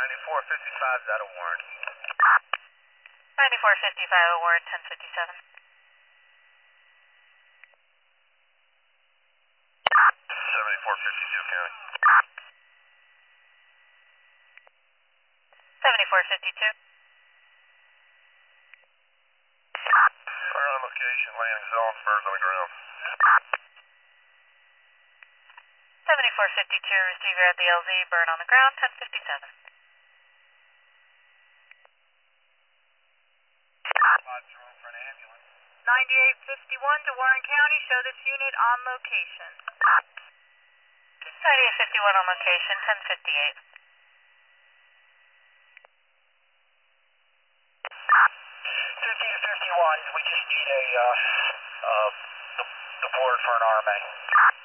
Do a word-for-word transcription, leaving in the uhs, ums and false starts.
ninety-four fifty-five, is that a warrant? ninety-four fifty-five, a warrant, ten fifty-seven. seventy-four fifty-two, County. seventy-four fifty-two. We're on location, landing zone, birds on the ground. seventy-four fifty-two, receiver at the L Z, bird on the ground, ten fifty-seven. ninety-eight fifty-one to Warren County, show this unit on location. ninety-eight fifty-one on location, ten fifty-eight. fifty to fifty-one, we just need a, uh, uh, the, the board for an R M A.